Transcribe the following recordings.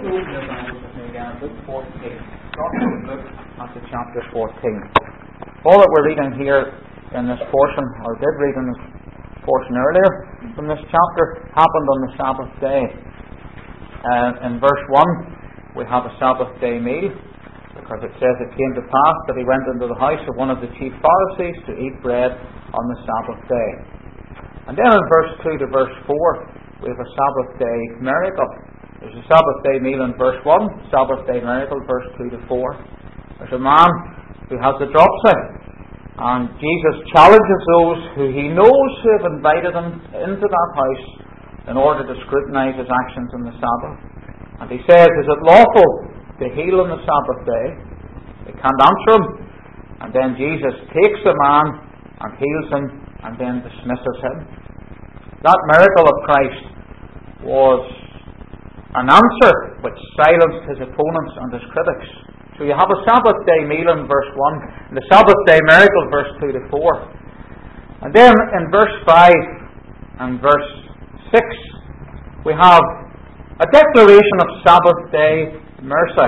Please open your Bibles with me again at Luke 14. Starting with Luke at chapter 14. All that we're reading here in this portion, or did read in this portion earlier from this chapter, happened on the Sabbath day. In verse 1, we have a Sabbath day meal, because it says it came to pass that he went into the house of one of the chief Pharisees to eat bread on the Sabbath day. And then in verse 2 to verse 4, we have a Sabbath day miracle. There's a Sabbath day meal in verse 1, Sabbath day miracle, verse 2 to 4. There's a man who has a dropsy, and Jesus challenges those who he knows who have invited him into that house in order to scrutinize his actions on the Sabbath. And he says, is it lawful to heal on the Sabbath day? They can't answer him. And then Jesus takes the man and heals him and then dismisses him. That miracle of Christ was an answer which silenced his opponents and his critics. So you have a Sabbath day meal in verse 1, and the Sabbath day miracle, verse 2 to 4. And then in verse 5 and verse 6, we have a declaration of Sabbath day mercy.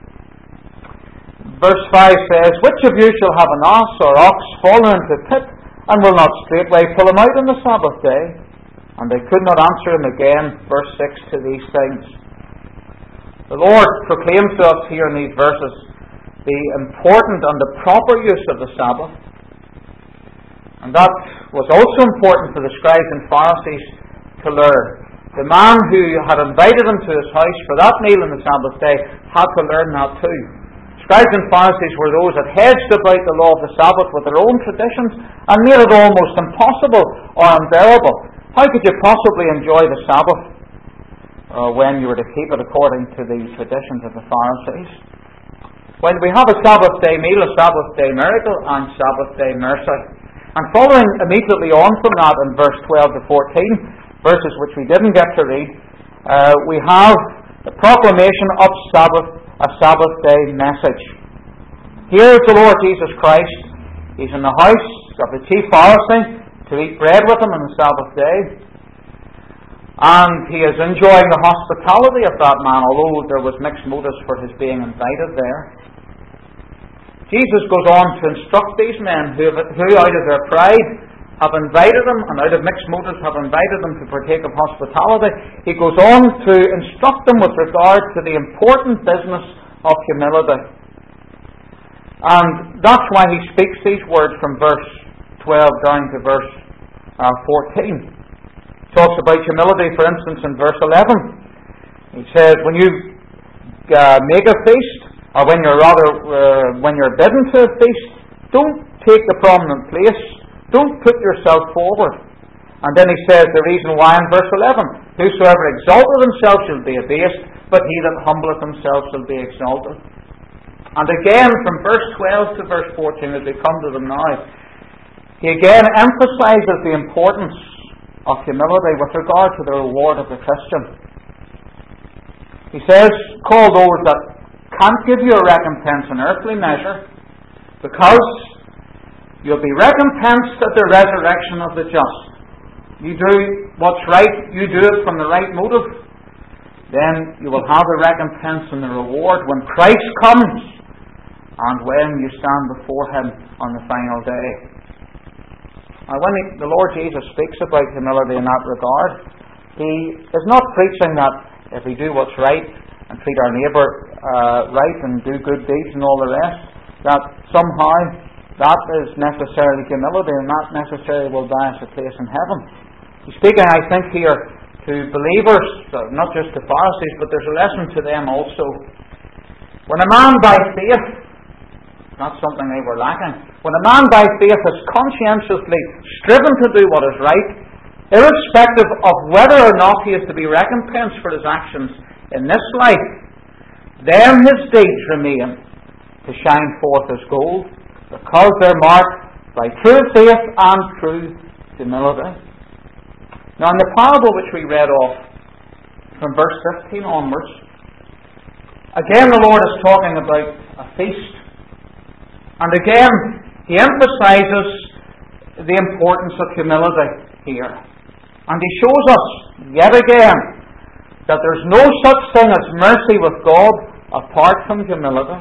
Verse 5 says, which of you shall have an ass or ox fallen into a pit, and will not straightway pull him out on the Sabbath day? And they could not answer him again, verse 6, to these things. The Lord proclaims to us here in these verses the important and the proper use of the Sabbath. And that was also important for the scribes and Pharisees to learn. The man who had invited him to his house for that meal on the Sabbath day had to learn that too. Scribes and Pharisees were those that hedged about the law of the Sabbath with their own traditions and made it almost impossible or unbearable. How could you possibly enjoy the Sabbath when you were to keep it according to the traditions of the Pharisees? When we have a Sabbath day meal, a Sabbath day miracle, and Sabbath day mercy. And following immediately on from that in verse 12 to 14, verses which we didn't get to read, we have the proclamation of a Sabbath day message. Here is the Lord Jesus Christ. He's in the house of the chief Pharisee to eat bread with him on the Sabbath day. And he is enjoying the hospitality of that man, although there was mixed motives for his being invited there. Jesus goes on to instruct these men who out of their pride have invited him, and out of mixed motives have invited him to partake of hospitality. He goes on to instruct them with regard to the important business of humility. And that's why he speaks these words from verse 12 down to verse 14. He talks about humility, for instance, in verse 11. He says, when you make a feast, or when you're bidden to a feast, don't take the prominent place. Don't put yourself forward. And then he says the reason why in verse 11. Whosoever exalteth himself shall be abased, but he that humbleth himself shall be exalted. And again from verse 12 to verse 14, as we come to them now, he again emphasizes the importance of humility with regard to the reward of the Christian. He says, call those that can't give you a recompense in earthly measure, because you'll be recompensed at the resurrection of the just. You do what's right, you do it from the right motive, then you will have the recompense and the reward when Christ comes and when you stand before him on the final day. Now, when the Lord Jesus speaks about humility in that regard, he is not preaching that if we do what's right and treat our neighbour right and do good deeds and all the rest, that somehow that is necessarily humility, and that necessarily will buy us a place in heaven. He's speaking, I think, here to believers, not just to Pharisees, but there's a lesson to them also. When a man by faith, not something they were lacking, when a man by faith has conscientiously striven to do what is right, irrespective of whether or not he is to be recompensed for his actions in this life, then his deeds remain to shine forth as gold, because they're marked by true faith and true humility. Now, in the parable which we read off from verse 15 onwards, again the Lord is talking about a feast. And again, he emphasizes the importance of humility here. And he shows us, yet again, that there's no such thing as mercy with God apart from humility.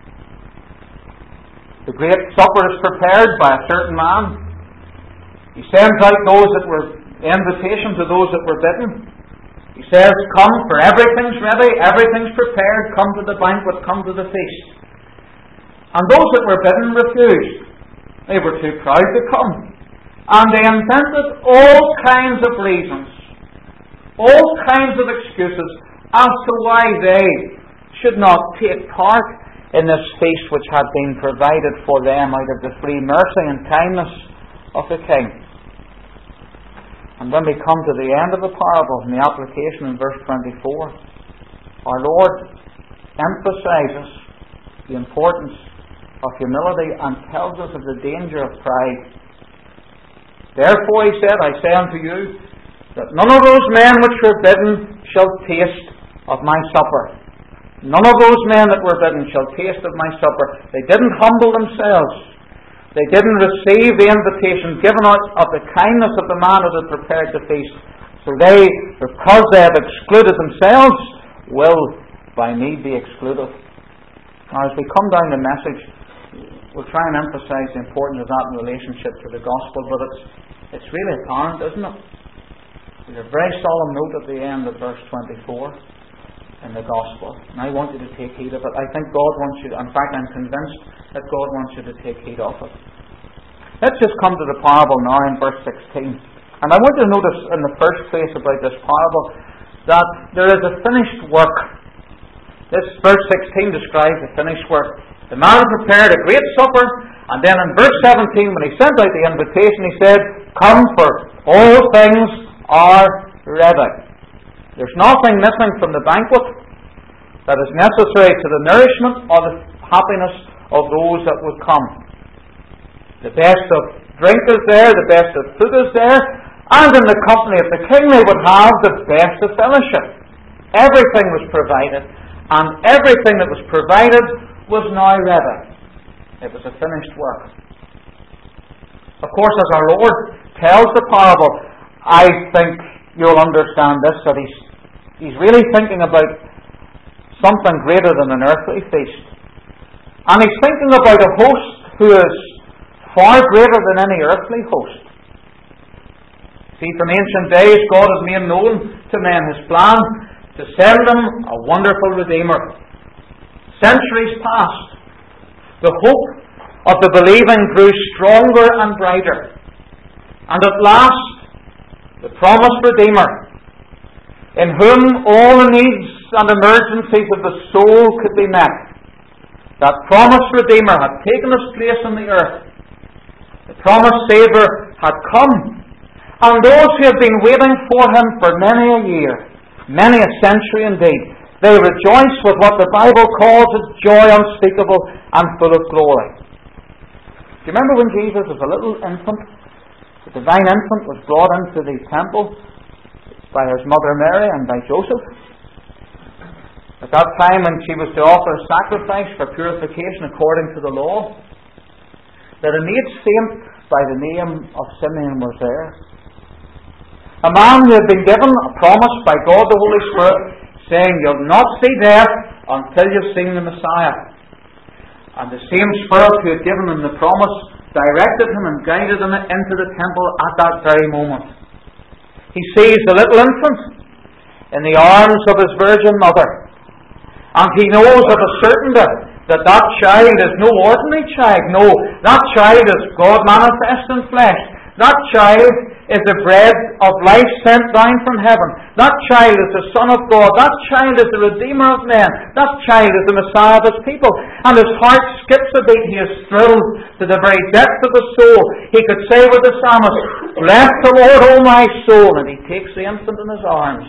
The great supper is prepared by a certain man. He sends out those that were invitation to those that were bidden. He says, come, for everything's ready, everything's prepared, come to the banquet, come to the feast. And those that were bidden refused. They were too proud to come. And they invented all kinds of reasons, all kinds of excuses as to why they should not take part in this feast which had been provided for them out of the free mercy and kindness of the King. And when we come to the end of the parable, in the application in verse 24, our Lord emphasizes the importance of humility and tells us of the danger of pride. Therefore, he said, I say unto you, that none of those men which were bidden shall taste of my supper. None of those men that were bidden shall taste of my supper. They didn't humble themselves. They didn't receive the invitation given out of the kindness of the man that had prepared the feast. So they, because they have excluded themselves, will by me be excluded. Now as we come down the message, we'll try and emphasize the importance of that in relationship to the gospel, but it's really apparent, isn't it? There's a very solemn note at the end of verse 24. In the gospel. And I want you to take heed of it. I think God wants you to, in fact I'm convinced that God wants you to take heed of it. Let's just come to the parable now in verse 16. And I want you to notice in the first place about this parable that there is a finished work. This verse 16 describes the finished work. The man prepared a great supper, and then in verse 17 when he sent out the invitation he said, come, for all things are ready. There's nothing missing from the banquet that is necessary to the nourishment or the happiness of those that would come. The best of drink is there, the best of food is there, and in the company of the King they would have the best of fellowship. Everything was provided, and everything that was provided was now ready. It was a finished work. Of course, as our Lord tells the parable, I think you'll understand this, that He's really thinking about something greater than an earthly feast. And He's thinking about a host who is far greater than any earthly host. See, from ancient days, God has made known to men His plan to send them a wonderful Redeemer. Centuries passed. The hope of the believing grew stronger and brighter. And at last, the promised Redeemer, in whom all the needs and emergencies of the soul could be met. That promised Redeemer had taken His place on the earth. The promised Saviour had come. And those who had been waiting for Him for many a year, many a century indeed, they rejoice with what the Bible calls a joy unspeakable and full of glory. Do you remember when Jesus was a little infant? The divine infant was brought into the temple by His mother Mary and by Joseph. At that time when she was to offer a sacrifice for purification according to the law, that a maid saint by the name of Simeon was there. A man who had been given a promise by God the Holy Spirit, saying, you'll not see death until you've seen the Messiah. And the same Spirit who had given him the promise directed him and guided him into the temple at that very moment. He sees the little infant in the arms of his virgin mother. And he knows of a certainty that that child is no ordinary child. No, that child is God manifest in flesh. That child is the bread of life sent down from heaven. That child is the Son of God. That child is the Redeemer of men. That child is the Messiah of His people. And his heart skips a beat. He is thrilled to the very depth of his soul. He could say with the psalmist, bless the Lord, O my soul. And he takes the infant in his arms.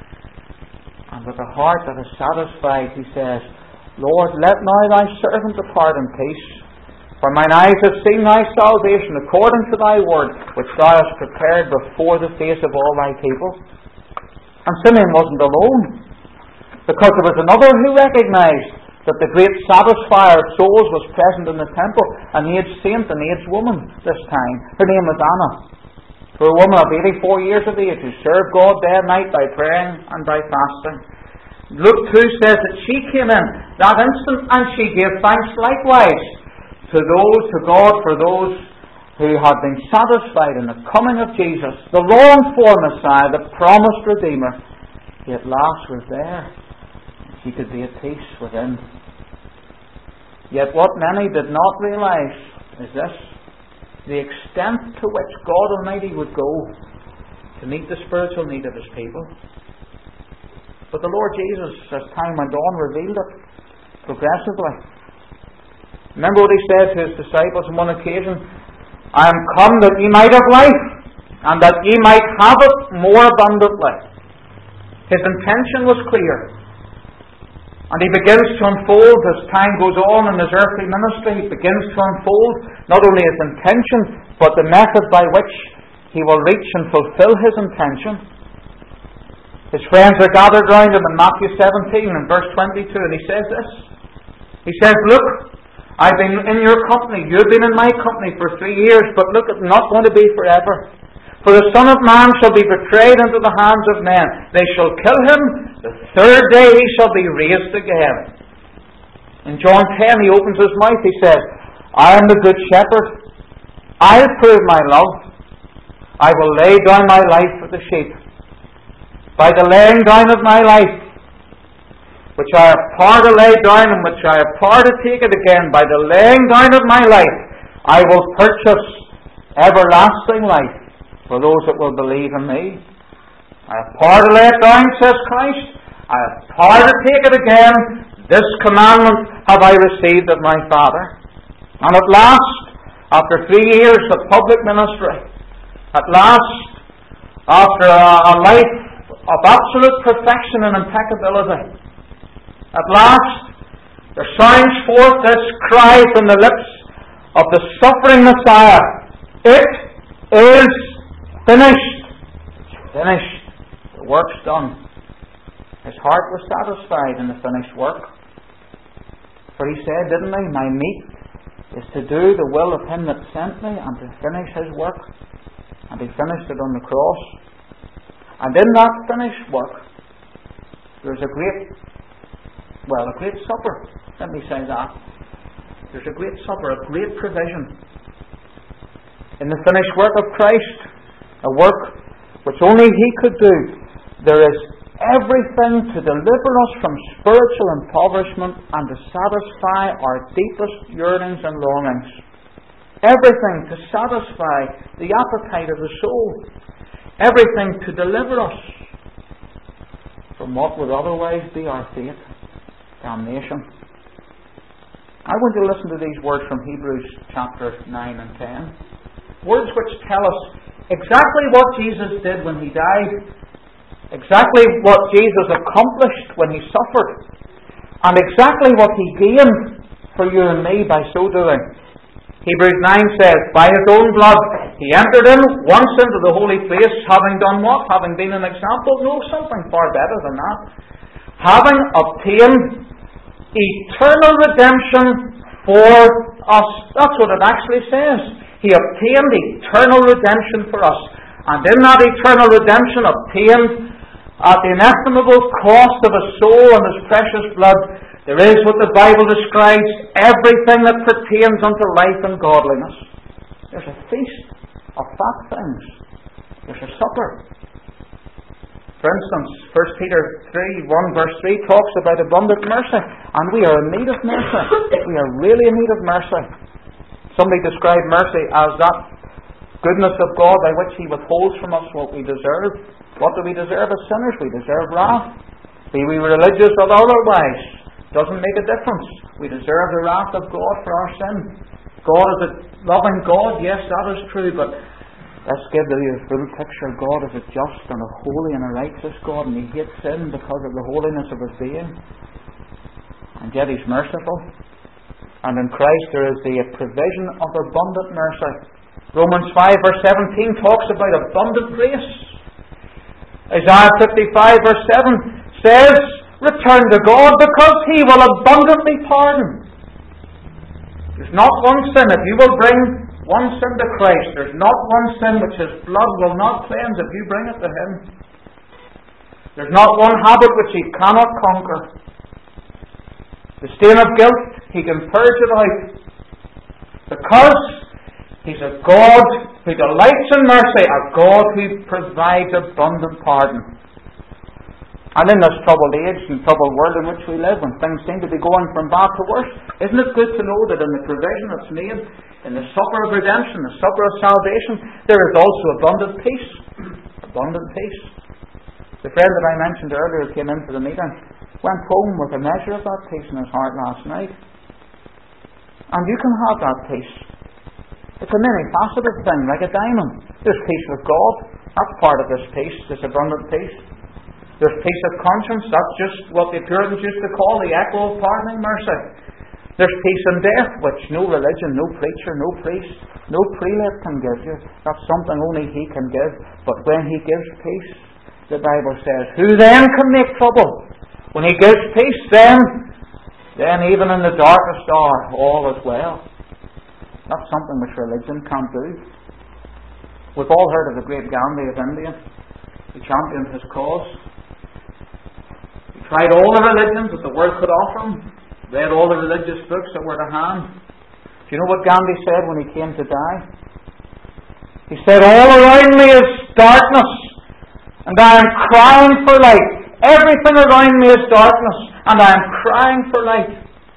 And with a heart that is satisfied, he says, Lord, let now thy servant depart in peace. For mine eyes have seen thy salvation according to thy word, which thou hast prepared before the face of all thy people. And Simeon wasn't alone, because there was another who recognized that the great satisfier of souls was present in the temple, an aged saint, an aged woman this time. Her name was Anna. For a woman of 84 years of age who served God day and night by praying and by fasting. Luke 2 says that she came in that instant and she gave thanks likewise to God for those who had been satisfied in the coming of Jesus, the longed-for Messiah, the promised Redeemer. He at last was there. She could be at peace within. Yet what many did not realize is this: the extent to which God Almighty would go to meet the spiritual need of His people. But the Lord Jesus, as time went on, revealed it progressively. Remember what He said to His disciples on one occasion: I am come that ye might have life, and that ye might have it more abundantly. His intention was clear. And He begins to unfold as time goes on in His earthly ministry. He begins to unfold not only His intention, but the method by which He will reach and fulfill His intention. His friends are gathered round Him in Matthew 17 and verse 22, and He says this. He says, look, I've been in your company, you've been in my company for 3 years, but look, it's not going to be forever. For the Son of Man shall be betrayed into the hands of men. They shall kill Him. The third day He shall be raised again. In John 10 He opens His mouth. He says, I am the good shepherd. I'll prove my love. I will lay down my life for the sheep. By the laying down of my life, which I have power to lay down and which I have power to take it again, by the laying down of my life, I will purchase everlasting life for those that will believe in me. I have power to lay it down, says Christ. I have power to take it again. This commandment have I received of my Father. And at last, after 3 years of public ministry, at last, after a life of absolute perfection and impeccability, at last, there sounds forth this cry from the lips of the suffering Messiah: it is finished. It's finished. The work's done. His heart was satisfied in the finished work. For He said, didn't He, my meat is to do the will of Him that sent me and to finish His work. And He finished it on the cross. And in that finished work, there's a great supper. Let me say that. There's a great supper, a great provision. In the finished work of Christ, a work which only He could do, there is everything to deliver us from spiritual impoverishment and to satisfy our deepest yearnings and longings. Everything to satisfy the appetite of the soul. Everything to deliver us from what would otherwise be our fate: damnation. I want you to listen to these words from Hebrews chapter 9 and 10. Words which tell us exactly what Jesus did when He died, exactly what Jesus accomplished when He suffered, and exactly what He gained for you and me by so doing. Hebrews 9 says, by His own blood He entered in once into the holy place, having done what? Having been an example? No, something far better than that. Having obtained eternal redemption for us. That's what it actually says. He obtained eternal redemption for us. And in that eternal redemption obtained at the inestimable cost of His soul and His precious blood, there is what the Bible describes everything that pertains unto life and godliness. There's a feast of fat things. There's a supper. For instance, 1 Peter 3, 1 verse 3 talks about abundant mercy. And we are in need of mercy. We are really in need of mercy. Somebody described mercy as that goodness of God by which He withholds from us what we deserve. What do we deserve as sinners? We deserve wrath. Be we religious or otherwise, doesn't make a difference. We deserve the wrath of God for our sin. God is a loving God, yes, that is true, but let's give the full picture. God is a just and a holy and a righteous God, and He hates sin because of the holiness of His being. And yet He's merciful. And in Christ there is the provision of abundant mercy. Romans 5 verse 17 talks about abundant grace. Isaiah 55 verse 7 says, return to God because He will abundantly pardon. There's not one sin. If you will bring one sin to Christ. There's not one sin which His blood will not cleanse if you bring it to Him. There's not one habit which He cannot conquer. The stain of guilt, He can purge it out. Because He's a God who delights in mercy, a God who provides abundant pardon. And in this troubled age and troubled world in which we live, when things seem to be going from bad to worse, isn't it good to know that in the provision that's made, in the supper of redemption, the supper of salvation, there is also abundant peace. Abundant peace. The friend that I mentioned earlier came into the meeting, went home with a measure of that peace in his heart last night. And you can have that peace. It's a many-faceted thing, like a diamond. There's peace with God. That's part of this peace, this abundant peace. There's peace of conscience. That's just what the Puritans used to call the echo of pardoning mercy. There's peace in death, which no religion, no preacher, no priest, no prelate can give you. That's something only He can give. But when He gives peace, the Bible says, who then can make trouble? When He gives peace, then even in the darkest hour, all is well. That's something which religion can't do. We've all heard of the great Gandhi of India. He championed his cause. He tried all the religions that the world could offer him. Read all the religious books that were to hand. Do you know what Gandhi said when he came to die? He said, all around me is darkness, and I am crying for light. Everything around me is darkness, and I am crying for light.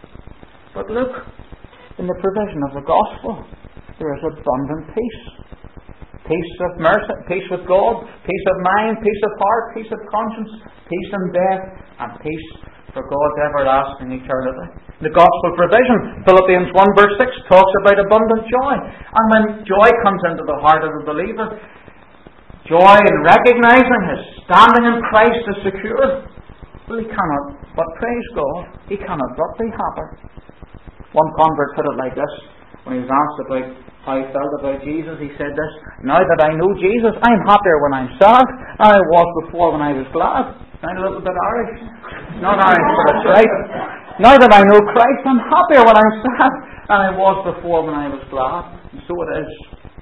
But look, in the provision of the gospel, there is abundant peace. Peace of mercy, peace with God, peace of mind, peace of heart, peace of conscience, peace in death, and peace for God's everlasting eternity. The gospel provision, Philippians 1 verse 6, talks about abundant joy. And when joy comes into the heart of the believer, joy in recognizing his standing in Christ is secure, well, he cannot but praise God. He cannot but be happy. One convert put it like this, when he was asked about how he felt about Jesus, he said this, now that I know Jesus, I'm happier when I'm sad than I was before when I was glad. Sound a little bit Irish? Not Irish, but it's right. Now that I know Christ, I'm happier when I'm sad than I was before when I was glad. And so it is.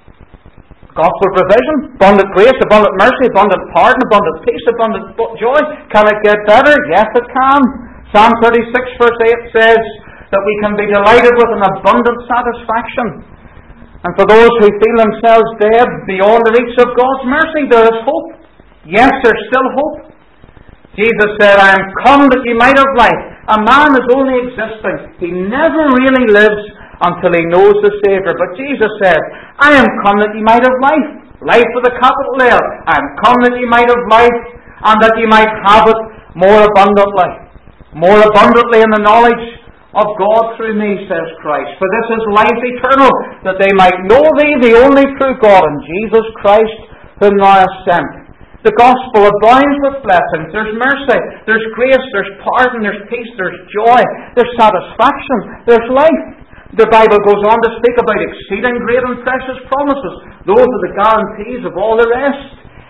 Gospel provision, abundant grace, abundant mercy, abundant pardon, abundant peace, abundant joy. Can it get better? Yes, it can. Psalm 36 verse 8 says that we can be delighted with an abundant satisfaction. And for those who feel themselves dead beyond the reach of God's mercy, there is hope. Yes, there's still hope. Jesus said, I am come that ye might have life. A man is only existing. He never really lives until he knows the Saviour. But Jesus said, I am come that ye might have life. Life with a capital L. I am come that ye might have life, and that ye might have it more abundantly. More abundantly in the knowledge of God through me, says Christ. For this is life eternal, that they might know Thee, the only true God, and Jesus Christ, whom Thou hast sent. The gospel abounds with blessings. There's mercy, there's grace, there's pardon, there's peace, there's joy, there's satisfaction, there's life. The Bible goes on to speak about exceeding great and precious promises. Those are the guarantees of all the rest.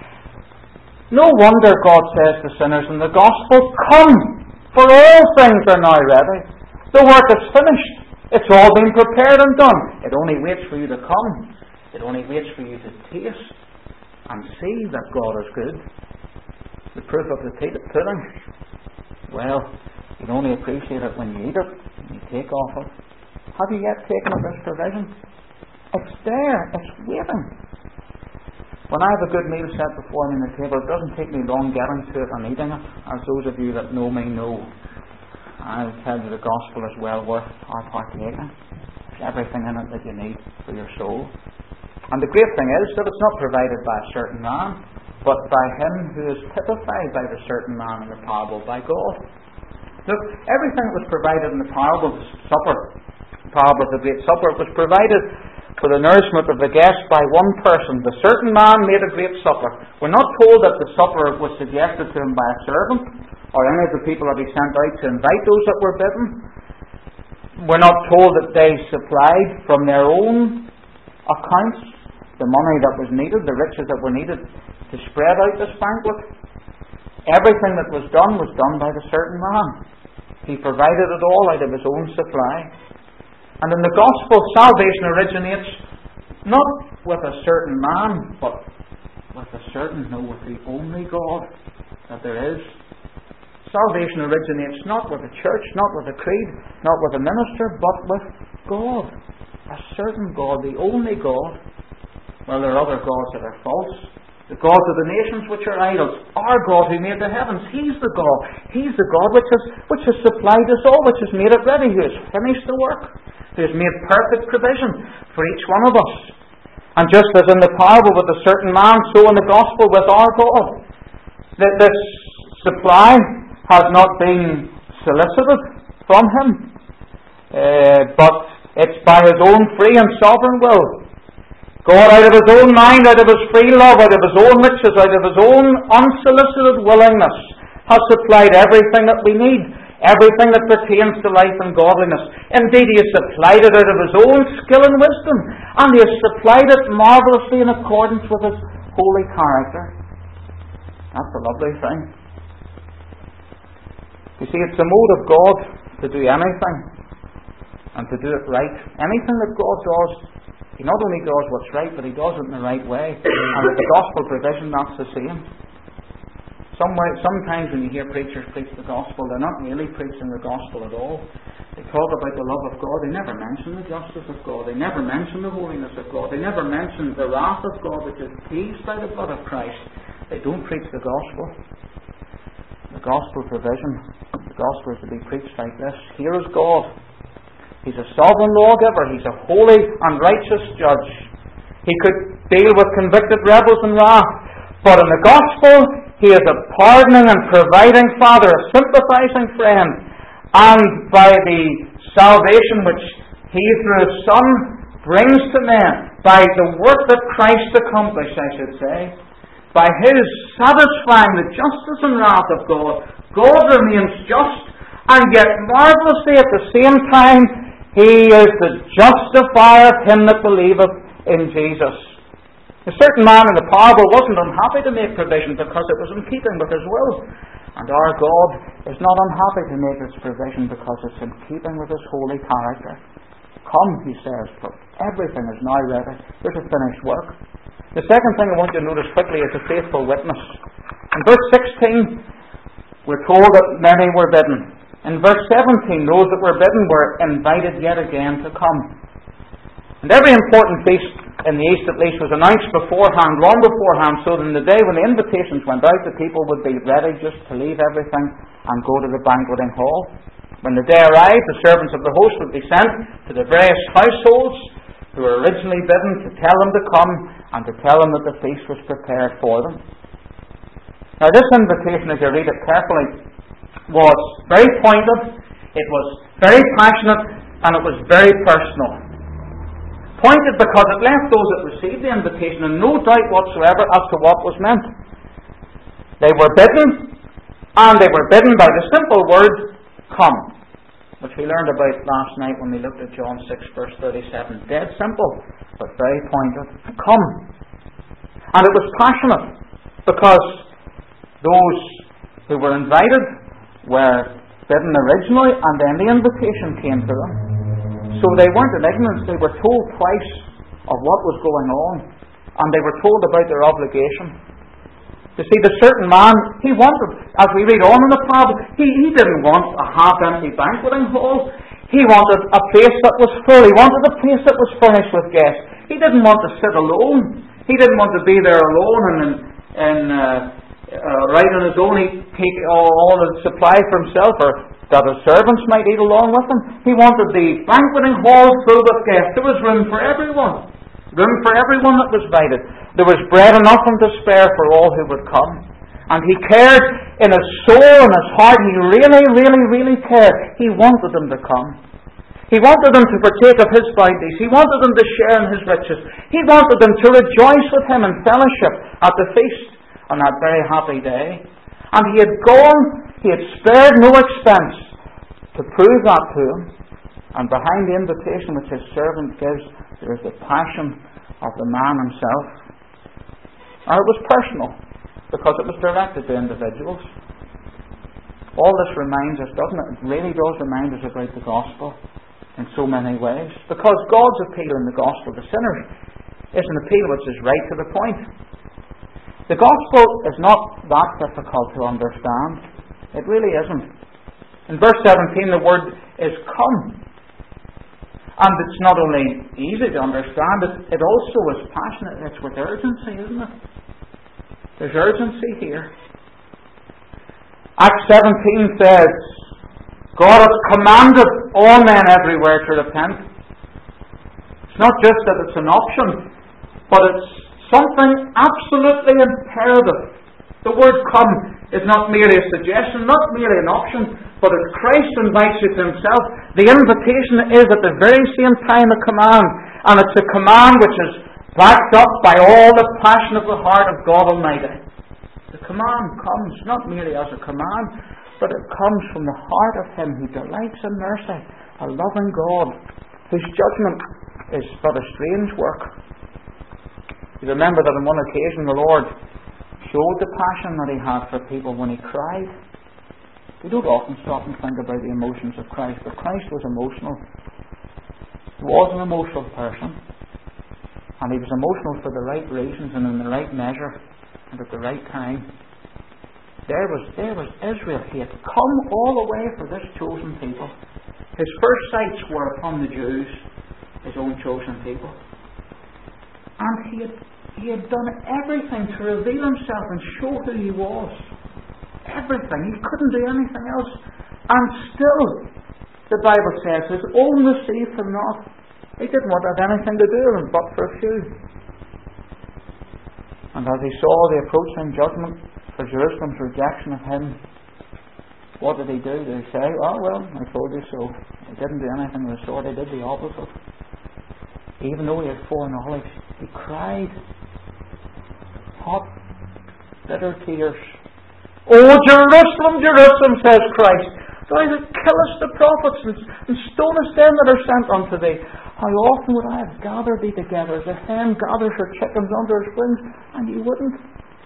No wonder God says to sinners in the gospel, come, for all things are now ready. The work is finished. It's all been prepared and done. It only waits for you to come. It only waits for you to taste and see that God is good. The proof of the pudding, well, you can only appreciate it when you eat it, when you take off it. Have you yet taken of this provision? It's there, it's waiting. When I have a good meal set before me on the table, it doesn't take me long getting to it and eating it, as those of you that know me know. I'll tell you the gospel is well worth our partaking. There's everything in it that you need for your soul. And the great thing is that it's not provided by a certain man, but by him who is typified by the certain man in the parable, by God. Look, everything that was provided in the parable of the supper, the parable of the great supper, was provided for the nourishment of the guest by one person. The certain man made a great supper. We're not told that the supper was suggested to him by a servant, or any of the people that he sent out to invite those that were bidden. We're not told that they supplied from their own accounts the money that was needed, the riches that were needed to spread out this banquet. Everything that was done by the certain man. He provided it all out of his own supply. And in the gospel, salvation originates Not with a certain man, but with the only God that there is. Salvation originates not with a church, not with a creed, not with a minister, but with God. A certain God, the only God. Well, there are other gods that are false. The gods of the nations which are idols. Our God who made the heavens, He's the God. He's the God which has supplied us all, which has made it ready, who has finished the work, who has made perfect provision for each one of us. And just as in the parable with a certain man, so in the gospel with our God. This supply has not been solicited from Him, but it's by His own free and sovereign will. God, out of His own mind, out of His free love, out of His own riches, out of His own unsolicited willingness, has supplied everything that we need, everything that pertains to life and godliness. Indeed, He has supplied it out of His own skill and wisdom, and He has supplied it marvellously in accordance with His holy character. That's a lovely thing. You see, it's the mode of God to do anything, and to do it right. Anything that God does, He not only does what's right, but He does it in the right way. And with the gospel provision, that's the same. Sometimes when you hear preachers preach the gospel, they're not really preaching the gospel at all. They talk about the love of God. They never mention the justice of God. They never mention the holiness of God. They never mention the wrath of God which is appeased by the blood of Christ. They don't preach the gospel. The gospel provision. The gospel is to be preached like this. Here is God. He's a sovereign lawgiver. He's a holy and righteous judge. He could deal with convicted rebels in wrath. But in the gospel, He is a pardoning and providing Father, a sympathizing friend. And by the salvation which He through His Son brings to men, by the work that Christ accomplished, I should say, by His satisfying the justice and wrath of God, God remains just, and yet marvellously at the same time, He is the justifier of him that believeth in Jesus. A certain man in the parable wasn't unhappy to make provision because it was in keeping with His will. And our God is not unhappy to make His provision because it's in keeping with His holy character. Come, He says, for everything is now ready. There's a finished work. The second thing I want you to notice quickly is a faithful witness. In verse 16, we're told that many were bidden. In verse 17, those that were bidden were invited yet again to come. And every important feast in the East, at least, was announced beforehand, long beforehand, so that in the day when the invitations went out, the people would be ready just to leave everything and go to the banqueting hall. When the day arrived, the servants of the host would be sent to the various households who were originally bidden to tell them to come and to tell them that the feast was prepared for them. Now, this invitation, as you read it carefully, was very pointed, it was very passionate, and it was very personal. Pointed because it left those that received the invitation in no doubt whatsoever as to what was meant. They were bidden, and they were bidden by the simple word, come, which we learned about last night when we looked at John 6 verse 37. Dead simple, but very pointed. Come. And it was passionate, because those who were invited were bidden originally, and then the invitation came to them. So they weren't in ignorance. They were told twice of what was going on, and they were told about their obligation. You see, the certain man, he wanted, as we read on in the parable, he didn't want a half-empty banqueting hall. He wanted a place that was full. He wanted a place that was furnished with guests. He didn't want to sit alone. He didn't want to be there alone and right on his own, he'd take all the supply for himself, or that his servants might eat along with him. He wanted the banqueting hall full with guests. There was room for everyone. Room for everyone that was invited. There was bread enough and to spare for all who would come. And he cared in his soul and his heart. He really, really, really cared. He wanted them to come. He wanted them to partake of His bounties. He wanted them to share in His riches. He wanted them to rejoice with Him in fellowship at the feast on that very happy day. And He had gone, He had spared no expense to prove that to him. And behind the invitation which His servant gives, there is the passion of the man himself. And it was personal, because it was directed to individuals. All this reminds us, doesn't it? It really does remind us about the gospel in so many ways. Because God's appeal in the gospel to sinners is an appeal which is right to the point. The gospel is not that difficult to understand. It really isn't. In verse 17 the word is come. And it's not only easy to understand, it also is passionate. It's with urgency, isn't it? There's urgency here. Acts 17 says, God has commanded all men everywhere to repent. It's not just that it's an option, but it's something absolutely imperative. The word come is not merely a suggestion, not merely an option, but as Christ invites you to Himself, the invitation is at the very same time a command. And it's a command which is backed up by all the passion of the heart of God Almighty. The command comes not merely as a command, but it comes from the heart of Him who delights in mercy, a loving God, whose judgment is but a strange work. You remember that on one occasion the Lord showed the passion that He had for people when He cried. We don't often stop and think about the emotions of Christ, but Christ was emotional. He was an emotional person, and He was emotional for the right reasons and in the right measure and at the right time. There was Israel. He had come all the way for this chosen people. His first sights were upon the Jews, His own chosen people. And He had done everything to reveal Himself and show who He was. Everything. He couldn't do anything else. And still, the Bible says, His own received Him not. He didn't want to have anything to do with Him but for a few. And as He saw the approaching judgment for Jerusalem's rejection of Him, what did He do? Did He say, oh well, I told you so? He didn't do anything of the sort. He did the opposite. Even though He had foreknowledge, He cried hot, bitter tears. Oh, Jerusalem, Jerusalem, says Christ, thou that killest the prophets and stonest them that are sent unto thee. How often would I have gathered thee together as a hen gathers her chickens under her springs, and you wouldn't.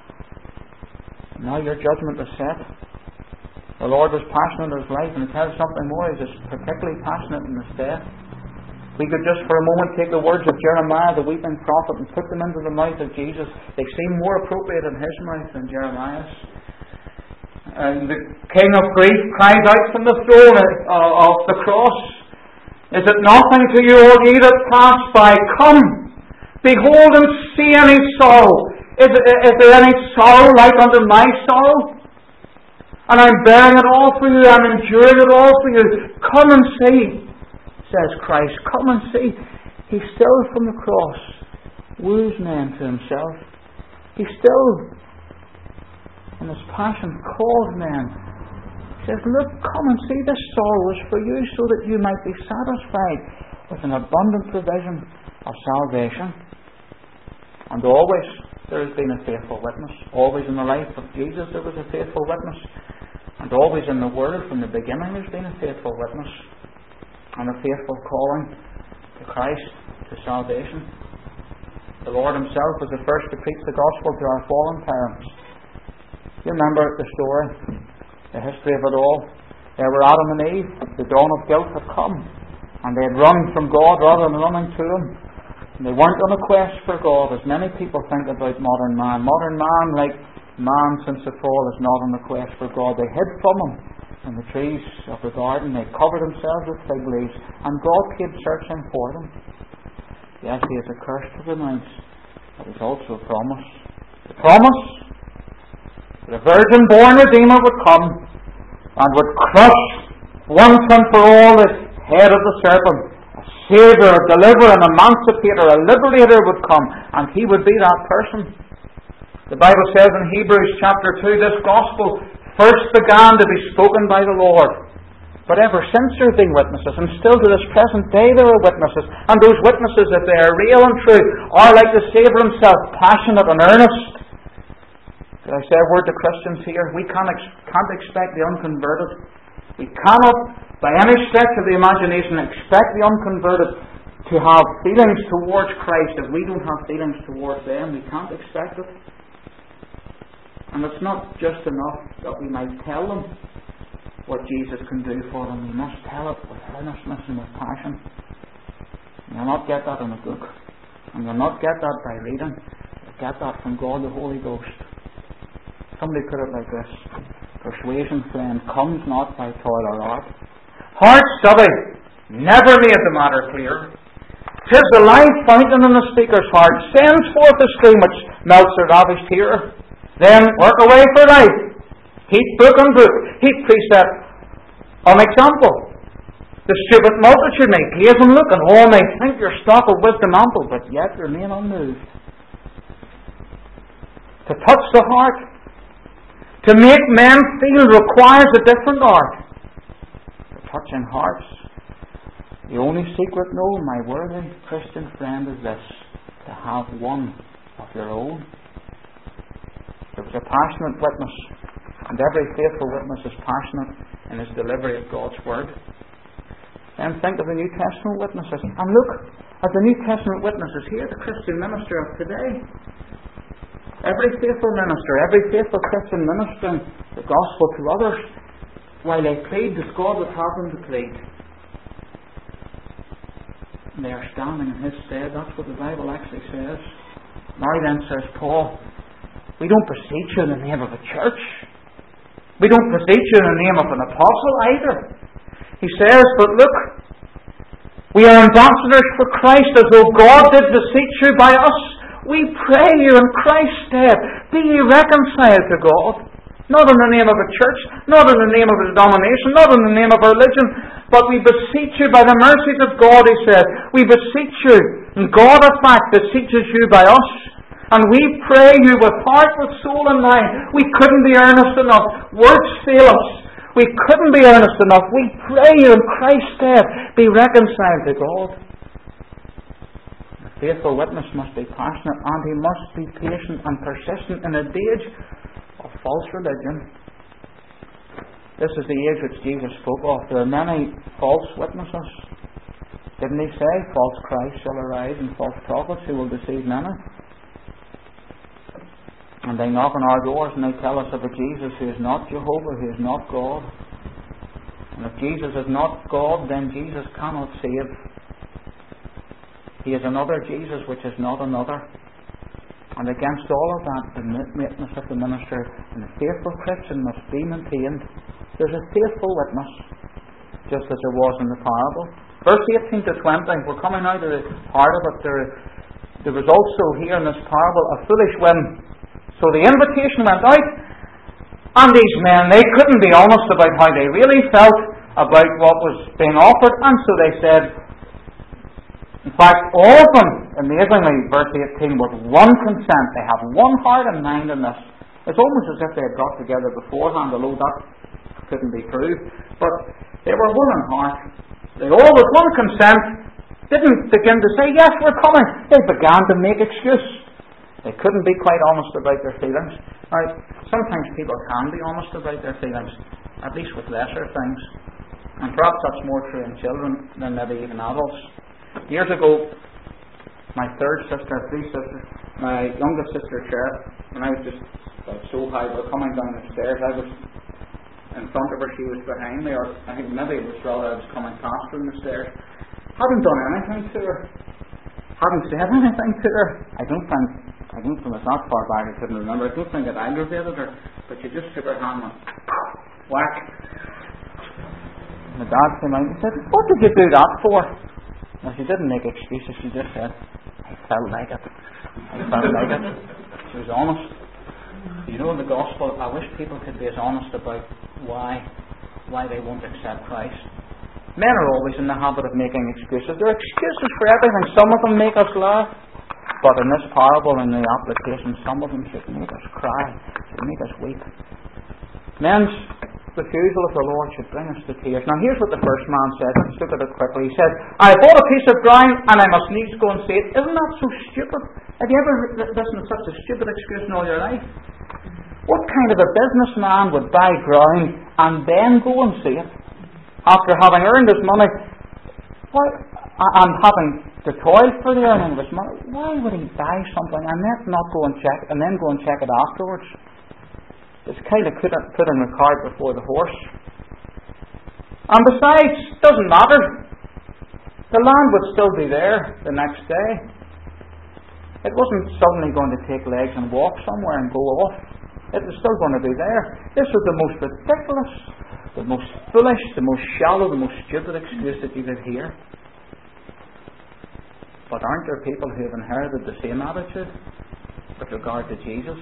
Now your judgment is set. The Lord was passionate in His life, and to tell something more, He was particularly passionate in His death. We could just for a moment take the words of Jeremiah, the weeping prophet, and put them into the mouth of Jesus. They seem more appropriate in His mouth than Jeremiah's. And the King of grief cries out from the throne of the cross, is it nothing to you, all ye that pass by? Come, behold and see any sorrow. Is there any sorrow like unto my sorrow? And I'm bearing it all for you, I'm enduring it all for you. Come and see, says Christ. Come and see. He still from the cross woos men to Himself. He still, in His passion, calls men. He says, look, come and see, this sorrow is for you, so that you might be satisfied with an abundant provision of salvation. And always there has been a faithful witness. Always in the life of Jesus there was a faithful witness. And always in the Word from the beginning there's been a faithful witness. And a faithful calling to Christ, to salvation. The Lord Himself was the first to preach the gospel to our fallen parents. You remember the story, the history of it all. There were Adam and Eve. The dawn of guilt had come, and they had run from God rather than running to Him. And they weren't on a quest for God, as many people think about modern man. Modern man, like man since the fall, is not on a quest for God. They hid from Him in the trees of the garden. They covered themselves with fig leaves, and God came searching for them. Yes, He is a curse to pronounce, but He's also a promise. The promise that a virgin-born Redeemer would come and would crush once and for all the head of the serpent. A Saviour, a Deliverer, an Emancipator, a Liberator would come, and He would be that person. The Bible says in Hebrews chapter 2, this gospel first began to be spoken by the Lord. But ever since there have been witnesses, and still to this present day there are witnesses, and those witnesses, if they are real and true, are like the Saviour Himself, passionate and earnest. Did I say a word to Christians here? We can't expect the unconverted. We cannot, by any stretch of the imagination, expect the unconverted to have feelings towards Christ if we don't have feelings towards them. We can't expect it. And it's not just enough that we might tell them what Jesus can do for them. We must tell it with earnestness and with passion. You'll not get that in a book. And you'll not get that by reading. You'll get that from God the Holy Ghost. Somebody put it like this: persuasion, friend, comes not by toil or art. Hard study never made the matter clear. 'Tis the life fountain in the speaker's heart sends forth a stream which melts the ravished hearer. Then work away for life. Heap book on book. Heap precept on example. The stupid multitude may gaze and look, and all may think your stock of wisdom ample, but yet remain unmoved. To touch the heart, to make men feel, requires a different art. The touching hearts. The only secret known, my worthy Christian friend, is this: to have one of your own. There was a passionate witness, and every faithful witness is passionate in his delivery of God's Word. Then think of the New Testament witnesses, and look at the New Testament witnesses here, the Christian minister of today. Every faithful minister, every faithful Christian ministering the gospel to others, while they plead as God would have them to plead, they are standing in His stead. That's what the Bible actually says. Now then, says Paul, we don't beseech you in the name of a church. We don't beseech you in the name of an apostle either. He says, but look, we are ambassadors for Christ, as though God did beseech you by us. We pray you in Christ's stead, be ye reconciled to God. Not in the name of a church, not in the name of a denomination, not in the name of a religion, but we beseech you by the mercies of God, he said. We beseech you, and God of fact beseeches you by us. And we pray you with heart, with soul and mind. We couldn't be earnest enough. Words fail us. We couldn't be earnest enough. We pray you in Christ's stead, be reconciled to God. A faithful witness must be passionate, and he must be patient and persistent in a age of false religion. This is the age which Jesus spoke of. There are many false witnesses. Didn't he say, false Christs shall arise and false prophets who will deceive many? And they knock on our doors and they tell us of a Jesus who is not Jehovah, who is not God. And if Jesus is not God, then Jesus cannot save. He is another Jesus which is not another. And against all of that, the witness of the minister and the faithful Christian must be maintained. There's a faithful witness, just as there was in the parable. Verse 18 to 20, we're coming now to the heart of it. There was also here in this parable a foolish whim. So the invitation went out, and these men, they couldn't be honest about how they really felt about what was being offered, and so they said, in fact, all of them, amazingly, verse 18, with one consent, they have one heart and mind in this. It's almost as if they had got together beforehand, although that couldn't be proved. But they were one in heart. They all, with one consent, didn't begin to say, yes, we're coming. They began to make excuse. They couldn't be quite honest about their feelings. Now, sometimes people can be honest about their feelings, at least with lesser things. And perhaps that's more true in children than maybe even adults. Years ago, my three sisters, my youngest sister, Cher, and I was just so high, we were coming down the stairs. I was in front of her, she was behind me, or I think maybe it was rather I was coming past her on the stairs. Hadn't done anything to her. Hadn't said anything to her. I don't think it was that far back, I couldn't remember. I don't think it aggravated her, but she just took her hand and whack. My dad came out and said, what did you do that for? Well, she didn't make excuses, she just said, I felt like it. She was honest. You know, in the gospel, I wish people could be as honest about why they won't accept Christ. Men are always in the habit of making excuses. There are excuses for everything. Some of them make us laugh. But in this parable, in the application, some of them should make us cry, should make us weep. Men's refusal of the Lord should bring us to tears. Now here's what the first man said. Let's look at it quickly. He said, I bought a piece of ground and I must needs go and see it. Isn't that so stupid? Have you ever listened to such a stupid excuse in all your life? What kind of a businessman would buy ground and then go and see it? After having earned his money and having to toil for the earning of his money, why would he buy something and then not go and check and then go and check it afterwards? It's kind of putting the cart before the horse. And besides, it doesn't matter. The land would still be there the next day. It wasn't suddenly going to take legs and walk somewhere and go off. It was still going to be there. This was the most ridiculous, the most foolish, the most shallow, the most stupid excuse that you could hear. But aren't there people who have inherited the same attitude with regard to Jesus?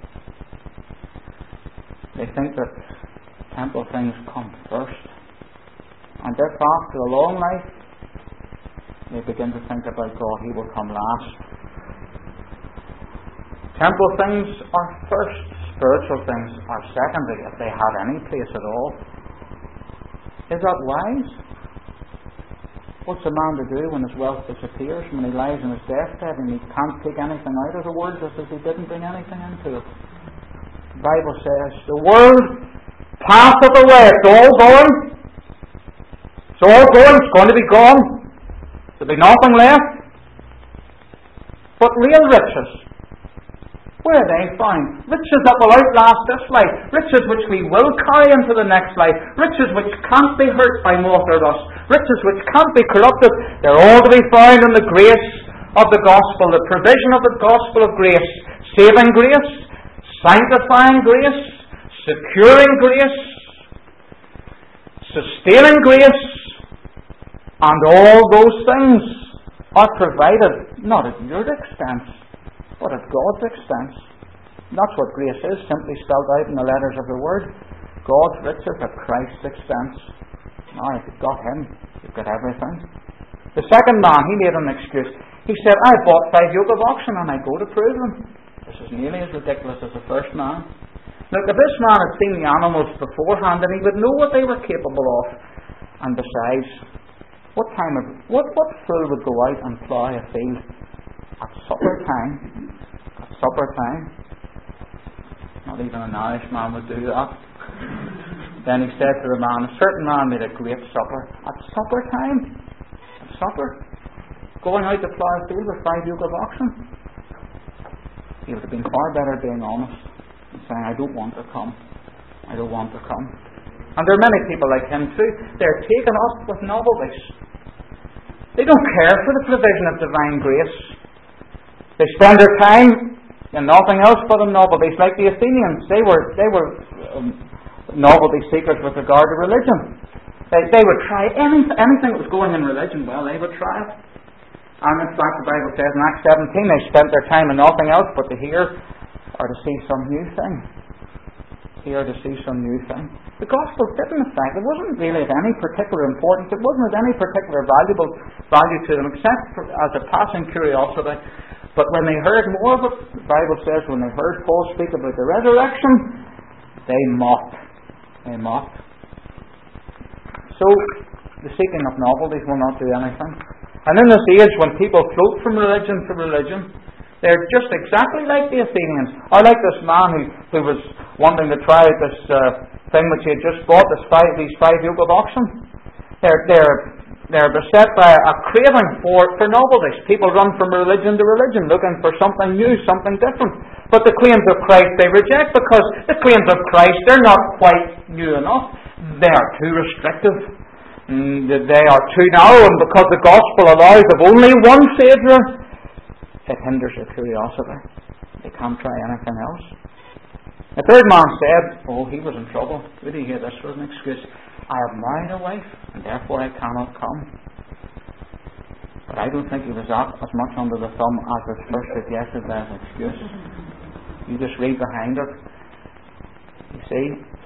They think that temporal things come first. And if after a long life they begin to think about God, He will come last. Temporal things are first, spiritual things are secondary, if they have any place at all. Is that wise? What's a man to do when his wealth disappears, when he lies in his deathbed and he can't take anything out of the world, just as he didn't bring anything into it? The Bible says, the world passeth away, it's all going. It's all going, it's going to be gone. There'll be nothing left. But real riches, where are they found? Riches that will outlast this life. Riches which we will carry into the next life. Riches which can't be hurt by moth or rust. Riches which can't be corrupted. They're all to be found in the grace of the gospel, the provision of the gospel of grace. Saving grace, sanctifying grace, securing grace, sustaining grace, and all those things are provided not at your expense, but at God's expense. That's what grace is, simply spelled out in the letters of the Word. God's riches at Christ's expense. Now, if you've got Him, you've got everything. The second man, he made an excuse. He said, I bought 5 yoke of oxen and I go to prove them. This is nearly as ridiculous as the first man. Look, if this man had seen the animals beforehand, then he would know what they were capable of. And besides, what fool would go out and plough a field at supper time? At supper time? Not even an Irishman would do that. Then he said to the man, a certain man made a great supper. At supper time? At supper? Going out to plough a field with 5 yoke of oxen? He would have been far better being honest and saying, I don't want to come. I don't want to come. And there are many people like him too. They're taken up with novelties. They don't care for the provision of divine grace. They spend their time in nothing else but in novelties, like the Athenians. They were novelty seekers with regard to religion. They would try anything that was going in religion. Well, they would try it. And in fact, the Bible says in Acts 17, they spent their time in nothing else but to hear or to see some new thing. Hear to see some new thing. The gospel didn't affect. It wasn't really of any particular importance. It wasn't of any particular value to them, except as a passing curiosity. But when they heard more of it, the Bible says, when they heard Paul speak about the resurrection, they mocked. They mocked. So, the seeking of novelties will not do anything. And in this age, when people float from religion to religion, they're just exactly like the Athenians, or like this man who was wanting to try out this thing which he had just bought, these 5 yoke of oxen. They're beset by a craving for novelties. People run from religion to religion, looking for something new, something different. But the claims of Christ they reject, because the claims of Christ, they're not quite new enough. They are too restrictive. They are too narrow, and because the gospel allows of only one Saviour, it hinders their curiosity. They can't try anything else. The third man said, he was in trouble. Did you hear this was an excuse? I have married a wife, and therefore I cannot come. But I don't think he was as much under the thumb as was first suggested as an excuse. You just read behind it. You see,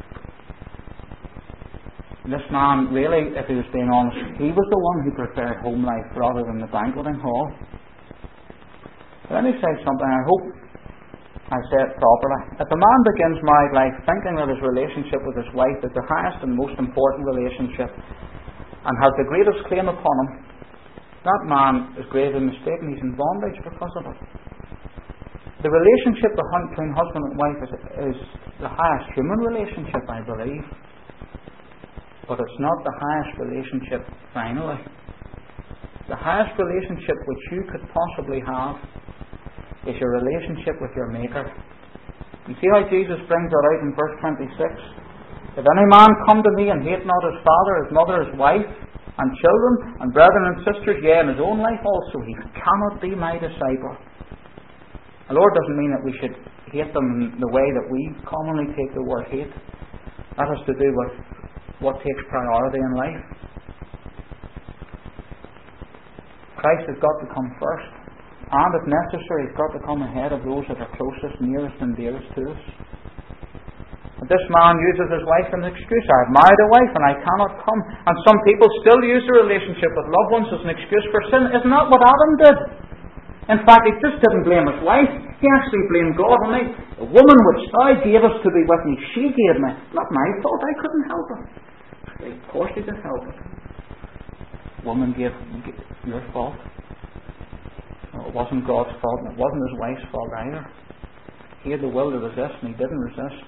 this man really, if he was being honest, he was the one who preferred home life rather than the banqueting hall. Let me say something. I hope I say it properly. If a man begins married life thinking that his relationship with his wife is the highest and most important relationship and has the greatest claim upon him, that man is gravely mistaken. He's in bondage because of it. The relationship between husband and wife is the highest human relationship, I believe. But it's not the highest relationship finally. The highest relationship which you could possibly have is your relationship with your Maker. You see how Jesus brings that out in verse 26? If any man come to me and hate not his father, his mother, his wife, and children, and brethren and sisters, yea, and his own life also, he cannot be my disciple. The Lord doesn't mean that we should hate them in the way that we commonly take the word hate. That has to do with what takes priority in life. Christ has got to come first, and if necessary, He's got to come ahead of those that are closest, nearest and dearest to us. But this man uses his wife as an excuse. I've married a wife and I cannot come. And some people still use the relationship with loved ones as an excuse for sin. Isn't that what Adam did? In fact, he just didn't blame his wife. He actually blamed God on me. The woman which thou gavest to be with me, she gave me. Not my fault. I couldn't help it. Of course you could help it. Woman gave your fault. No, it wasn't God's fault, and it wasn't his wife's fault either. He had the will to resist, and he didn't resist.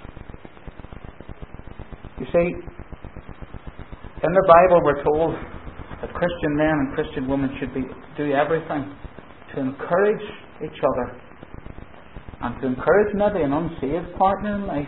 You see, in the Bible we're told that Christian men and Christian women should do everything to encourage each other and to encourage maybe an unsaved partner in life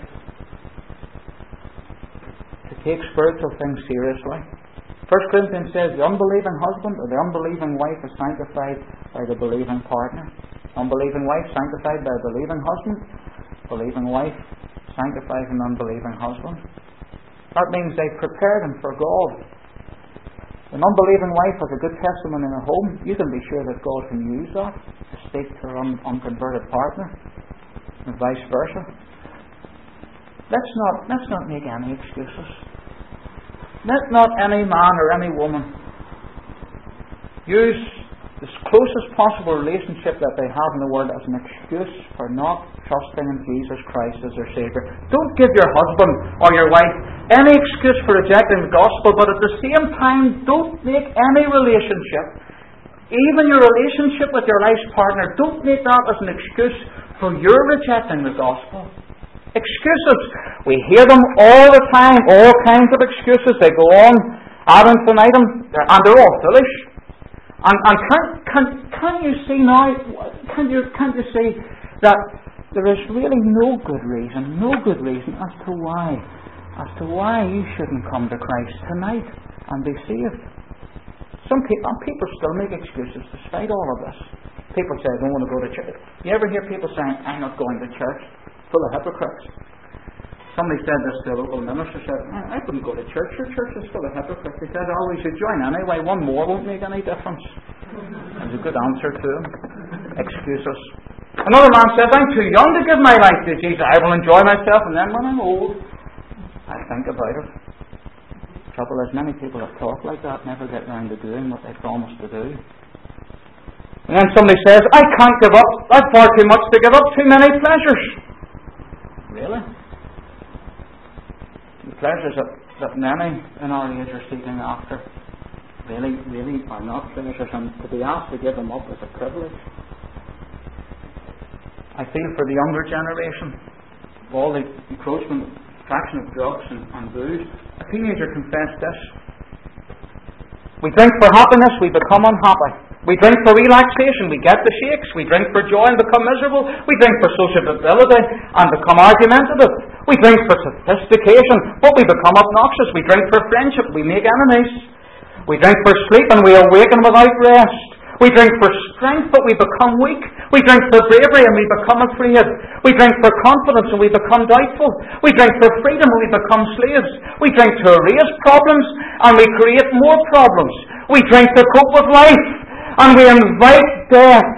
to take spiritual things seriously. 1 Corinthians says the unbelieving husband or the unbelieving wife is sanctified by the believing partner. Unbelieving wife sanctified by a believing husband. Believing wife sanctifies an unbelieving husband. That means they've prepared him for God. An unbelieving wife has a good testimony in her home. You can be sure that God can use that to speak to her unconverted partner, and vice versa. Let's not make any excuses. Let not any man or any woman use the closest possible relationship that they have in the world as an excuse for not trusting in Jesus Christ as their Saviour. Don't give your husband or your wife any excuse for rejecting the gospel, but at the same time, don't make any relationship, even your relationship with your life's partner, don't make that as an excuse for your rejecting the gospel. Excuses. We hear them all the time, all kinds of excuses. They go on ad infinitum, and they're all foolish. And can't you see now? Can't you see that there is really no good reason as to why you shouldn't come to Christ tonight and be saved? Some people still make excuses despite all of this. People say, I don't want to go to church. You ever hear people saying, I'm not going to church? Full of hypocrites. Somebody said this to a local minister, said, I wouldn't go to church. Your church is full of hypocrites. He said, we should join anyway. One more won't make any difference. That's a good answer to him. Excuses. Another man says, I'm too young to give my life to Jesus. I will enjoy myself, and then when I'm old, I'll think about it. The trouble is, many people that talk like that never get round to doing what they promised to do. And then somebody says, I can't give up. I've far too much to give up. Too many pleasures. Really? The pleasures that many in our age are seeking after really are not pleasures, and to be asked to give them up is a privilege. I feel for the younger generation, all the encroachment, attraction of drugs and booze. A teenager confessed this. We drink for happiness, we become unhappy. We drink for relaxation, we get the shakes. We drink for joy and become miserable. We drink for sociability and become argumentative. We drink for sophistication, but we become obnoxious. We drink for friendship, we make enemies. We drink for sleep and we awaken without rest. We drink for strength, but we become weak. We drink for bravery and we become afraid. We drink for confidence and we become doubtful. We drink for freedom and we become slaves. We drink to erase problems and we create more problems. We drink to cope with life and we invite death.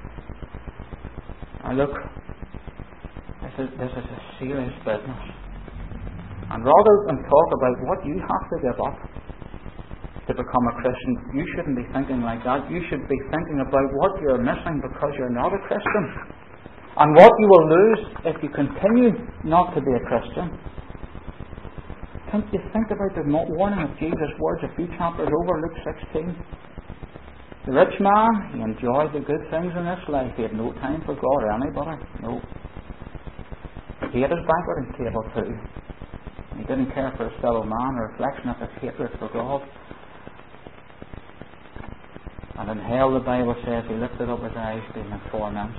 Now look, this is a serious business. And rather than talk about what you have to give up to become a Christian, you shouldn't be thinking like that. You should be thinking about what you're missing because you're not a Christian, and what you will lose if you continue not to be a Christian. Can't you think about the warning of Jesus' words a few chapters over, Luke 16? The rich man, he enjoyed the good things in this life. He had no time for God or anybody. No. He had his banqueting table too. He didn't care for his fellow man, a reflection of his hatred for God. And in hell, the Bible says, he lifted up his eyes being in torments.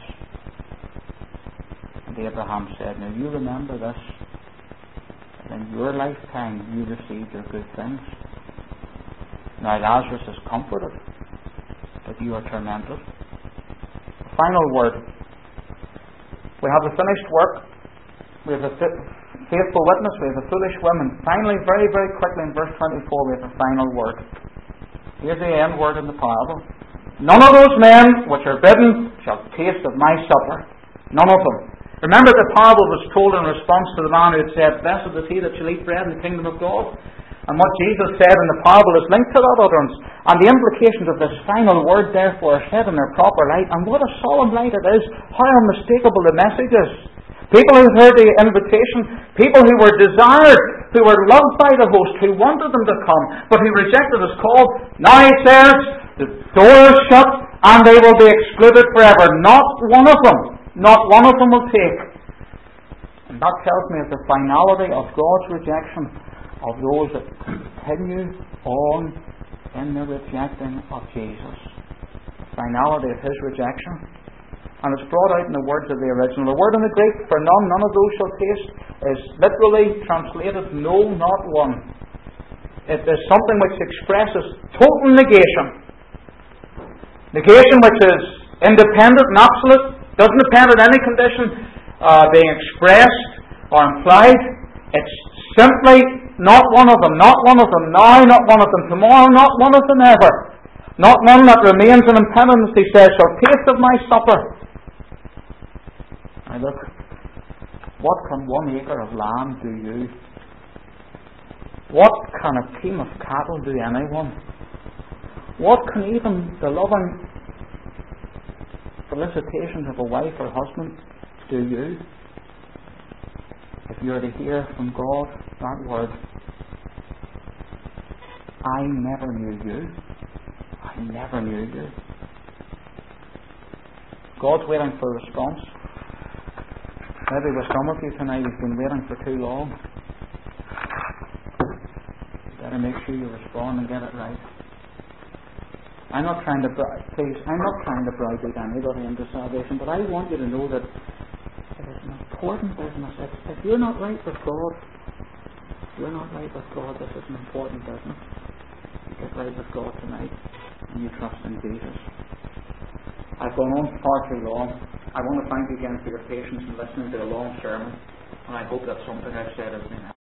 And Abraham said, now you remember this, that in your lifetime you received your good things. Now Lazarus is comforted, but you are tormented. Final word. We have the finished work. We have a faithful witness. We have a foolish woman. Finally, very, very quickly in verse 24, we have a final word. Here's the end word in the parable. None of those men which are bidden shall taste of my supper. None of them. Remember, the parable was told in response to the man who had said, "Blessed is he that shall eat bread in the kingdom of God." And what Jesus said in the parable is linked to that utterance. And the implications of this final word, therefore, are set in their proper light. And what a solemn light it is. How unmistakable the message is. People who heard the invitation, people who were desired, who were loved by the host, who wanted them to come, but who rejected his call. Now he says, the door is shut and they will be excluded forever. Not one of them will take. And that tells me of the finality of God's rejection of those that continue on in the rejecting of Jesus. Finality of his rejection. And it's brought out in the words of the original. The word in the Greek for none of those shall taste, is literally translated no, not one. It is something which expresses total negation. Negation which is independent and absolute, doesn't depend on any condition being expressed or implied. It's simply not one of them, not one of them now, not one of them tomorrow, not one of them ever. Not one that remains in impenitent, he says, shall taste of my supper. Now look, what can 1 acre of land do you? What can a team of cattle do anyone? What can even the loving felicitations of a wife or husband do you? If you are to hear from God that word, I never knew you. I never knew you. God's waiting for a response. Maybe with some of you tonight, you've been waiting for too long. You better make sure you respond and get it right. I'm not trying to browbeat anybody into salvation, but I want you to know that it is an important business. If you're not right with God, this is an important business. You get right with God tonight, and you trust in Jesus. I've gone on far too long. I want to thank you again for your patience in listening to a long sermon, and I hope that something I've said has been helpful.